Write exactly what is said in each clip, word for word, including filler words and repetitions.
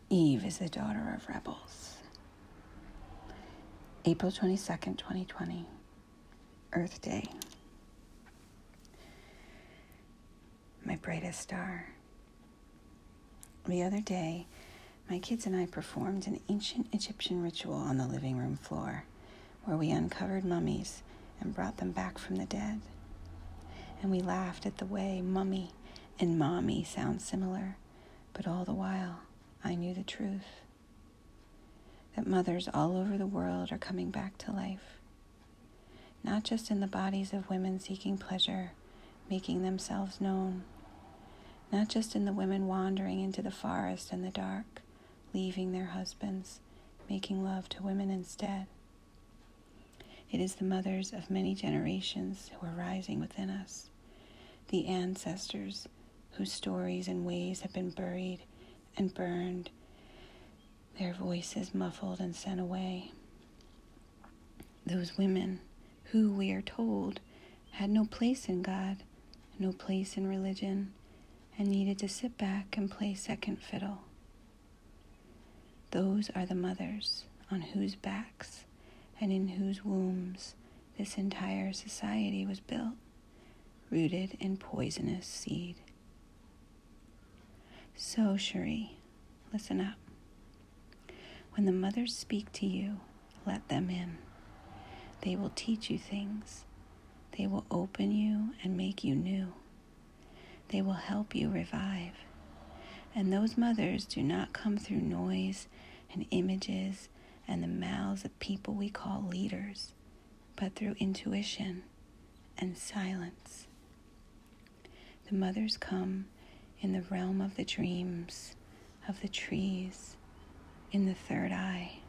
Eve is the daughter of rebels. April twenty-second, twenty twenty, Earth Day. My brightest star. The other day, my kids and I performed an ancient Egyptian ritual on the living room floor, where we uncovered mummies and brought them back from the dead. And we laughed at the way mummy and mommy sound similar, but all the while, I knew the truth. That mothers all over the world are coming back to life. Not just in the bodies of women seeking pleasure, making themselves known. Not just in the women wandering into the forest in the dark, leaving their husbands, making love to women instead. It is the mothers of many generations who are rising within us. The ancestors whose stories and ways have been buried and burned, their voices muffled and sent away. Those women who, we are told, had no place in God, no place in religion, and needed to sit back and play second fiddle. Those are the mothers on whose backs and in whose wombs this entire society was built, rooted in poisonous seed. So, Cherie, listen up. When the mothers speak to you, let them in. They will teach you things. They will open you and make you new. They will help you revive. And those mothers do not come through noise and images and the mouths of people we call leaders, but through intuition and silence. The mothers come in the realm of the dreams, of the trees, in the third eye.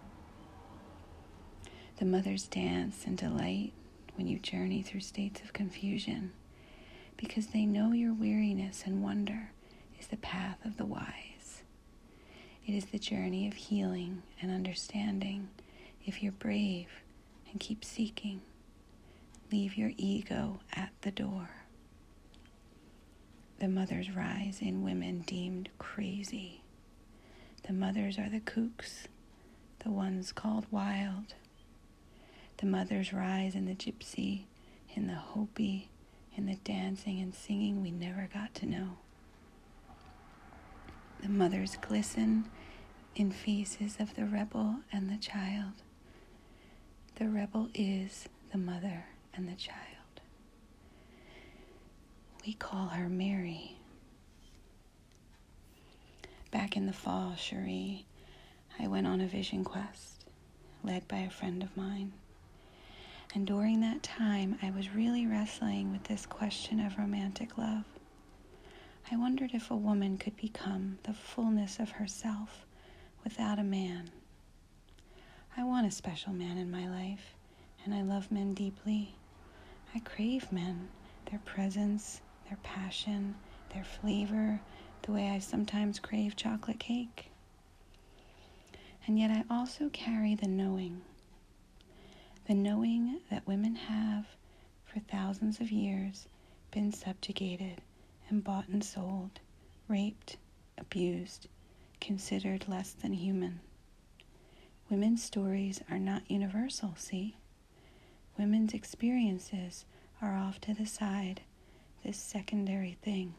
The mothers dance and delight when you journey through states of confusion, because they know your weariness and wonder is the path of the wise. It is the journey of healing and understanding if you're brave and keep seeking. Leave your ego at the door. The mothers rise in women deemed crazy. The mothers are the kooks, the ones called wild. The mothers rise in the gypsy, in the Hopi, in the dancing and singing we never got to know. The mothers glisten in faces of the rebel and the child. The rebel is the mother and the child. We call her Mary. Back in the fall, Cherie, I went on a vision quest, led by a friend of mine. And during that time, I was really wrestling with this question of romantic love. I wondered if a woman could become the fullness of herself without a man. I want a special man in my life, and I love men deeply. I crave men, their presence, their passion, their flavor, the way I sometimes crave chocolate cake. And yet I also carry the knowing. The knowing that women have, for thousands of years, been subjugated and bought and sold, raped, abused, considered less than human. Women's stories are not universal, see? Women's experiences are off to the side, this secondary thing.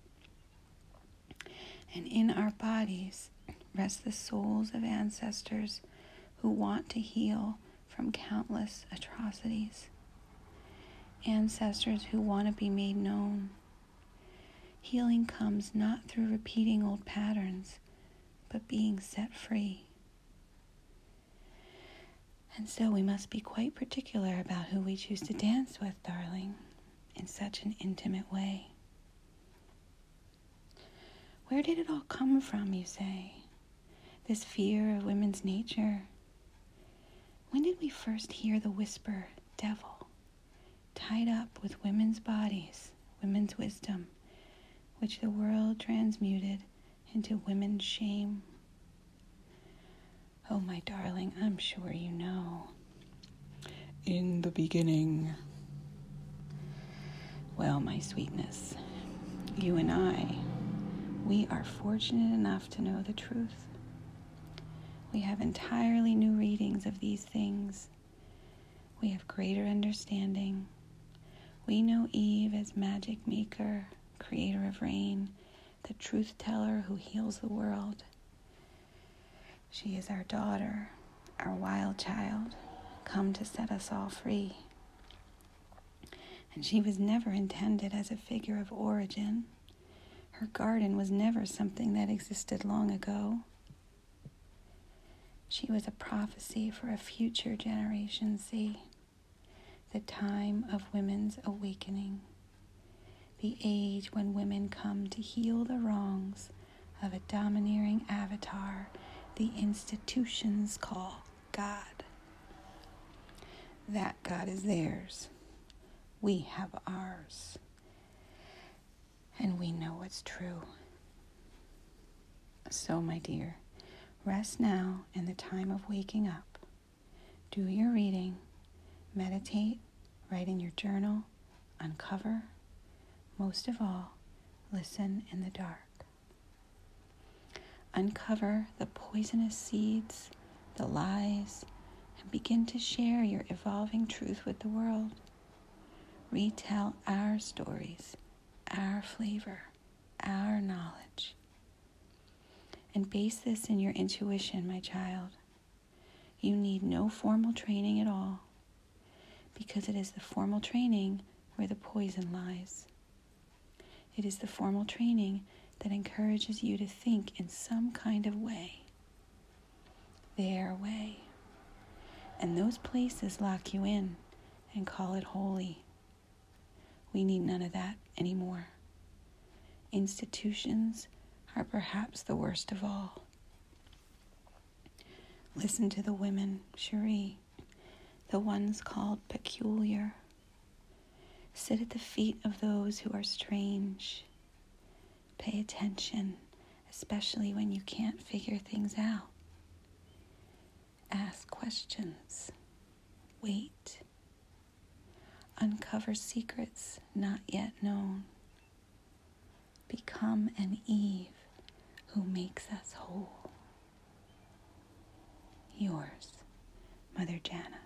And in our bodies rest the souls of ancestors who want to heal from countless atrocities. Ancestors who want to be made known. Healing comes not through repeating old patterns, but being set free. And so we must be quite particular about who we choose to dance with, darling, in such an intimate way. Where did it all come from, you say? This fear of women's nature? When did we first hear the whisper, devil, tied up with women's bodies, women's wisdom, which the world transmuted into women's shame? Oh, my darling, I'm sure you know. In the beginning. Well, my sweetness, you and I, we are fortunate enough to know the truth. We have entirely new readings of these things. We have greater understanding. We know Eve as magic maker, creator of rain, the truth teller who heals the world. She is our daughter, our wild child, come to set us all free. And she was never intended as a figure of origin. Her garden was never something that existed long ago. She was a prophecy for a future Generation Z, the time of women's awakening, the age when women come to heal the wrongs of a domineering avatar the institutions call God. That God is theirs. We have ours. And we know what's true. So, my dear, rest now in the time of waking up. Do your reading, meditate, write in your journal, uncover. Most of all, listen in the dark. Uncover the poisonous seeds, the lies, and begin to share your evolving truth with the world. Retell our stories, our flavor, our knowledge. And base this in your intuition, my child. You need no formal training at all, because it is the formal training where the poison lies. It is the formal training that encourages you to think in some kind of way, their way. And those places lock you in and call it holy. We need none of that anymore. Institutions are perhaps the worst of all. Listen to the women, Cherie, the ones called peculiar. Sit at the feet of those who are strange. Pay attention, especially when you can't figure things out. Ask questions. Wait. Uncover secrets not yet known. Become an Eve who makes us whole. Yours, Mother Jana.